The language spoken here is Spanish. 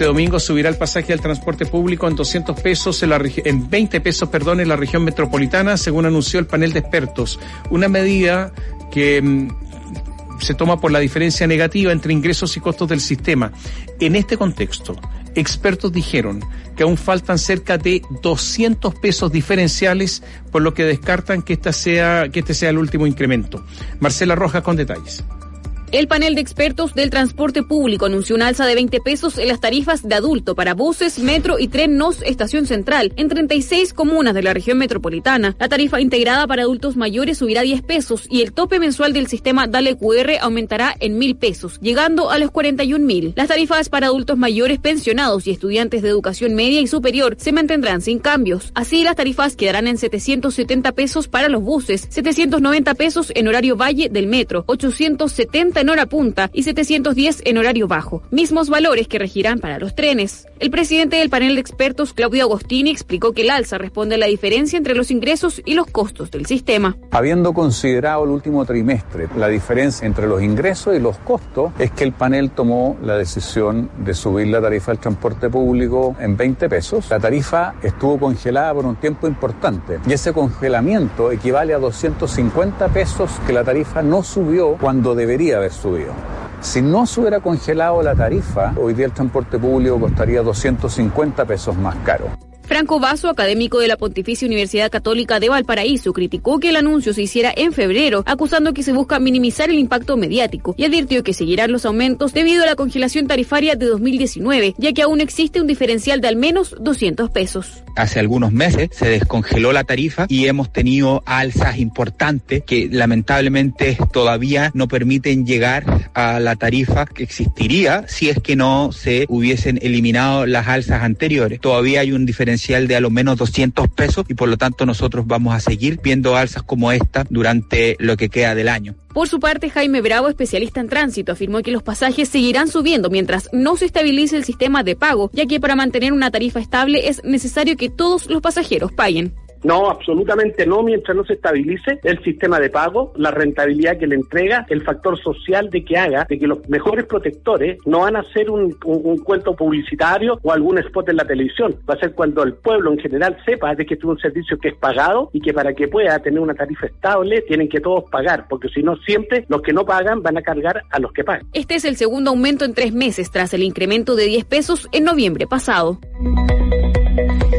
Este domingo subirá el pasaje del transporte público en 200 pesos en 20 pesos, en la región metropolitana, según anunció el panel de expertos. Una medida que se toma por la diferencia negativa entre ingresos y costos del sistema. En este contexto, expertos dijeron que aún faltan cerca de 200 pesos diferenciales, por lo que descartan que este sea el último incremento. Marcela Rojas con detalles. El panel de expertos del transporte público anunció una alza de 20 pesos en las tarifas de adulto para buses, metro y tren NOS Estación Central en 36 comunas de la región metropolitana. La tarifa integrada para adultos mayores subirá 10 pesos y el tope mensual del sistema Dale QR aumentará en 1.000 pesos, llegando a los 41.000. Las tarifas para adultos mayores, pensionados y estudiantes de educación media y superior se mantendrán sin cambios. Así, las tarifas quedarán en 770 pesos para los buses, 790 pesos en horario valle del metro, 870 en hora punta y 710 en horario bajo, mismos valores que regirán para los trenes. El presidente del panel de expertos, Claudio Agostini, explicó que el alza responde a la diferencia entre los ingresos y los costos del sistema. Habiendo considerado el último trimestre, la diferencia entre los ingresos y los costos, es que el panel tomó la decisión de subir la tarifa del transporte público en 20 pesos. La tarifa estuvo congelada por un tiempo importante y ese congelamiento equivale a 250 pesos que la tarifa no subió cuando debería haber subido. Si no se hubiera congelado la tarifa, hoy día el transporte público costaría 250 pesos más caro. Franco Basso, académico de la Pontificia Universidad Católica de Valparaíso, criticó que el anuncio se hiciera en febrero, acusando que se busca minimizar el impacto mediático, y advirtió que seguirán los aumentos debido a la congelación tarifaria de 2019, ya que aún existe un diferencial de al menos 200 pesos. Hace algunos meses se descongeló la tarifa y hemos tenido alzas importantes que lamentablemente todavía no permiten llegar a la tarifa que existiría si es que no se hubiesen eliminado las alzas anteriores. Todavía hay un diferencial de a lo menos 200 pesos y por lo tanto nosotros vamos a seguir viendo alzas como esta durante lo que queda del año. Por su parte, Jaime Bravo, especialista en tránsito, afirmó que los pasajes seguirán subiendo mientras no se estabilice el sistema de pago, ya que para mantener una tarifa estable es necesario que todos los pasajeros paguen. No, absolutamente no, mientras no se estabilice el sistema de pago, la rentabilidad que le entrega, el factor social de que haga, de que los mejores protectores no van a hacer un cuento publicitario o algún spot en la televisión. Va a ser cuando el pueblo en general sepa de que es un servicio que es pagado y que para que pueda tener una tarifa estable tienen que todos pagar, porque si no siempre los que no pagan van a cargar a los que pagan. Este es el segundo aumento en 3 meses tras el incremento de 10 pesos en noviembre pasado.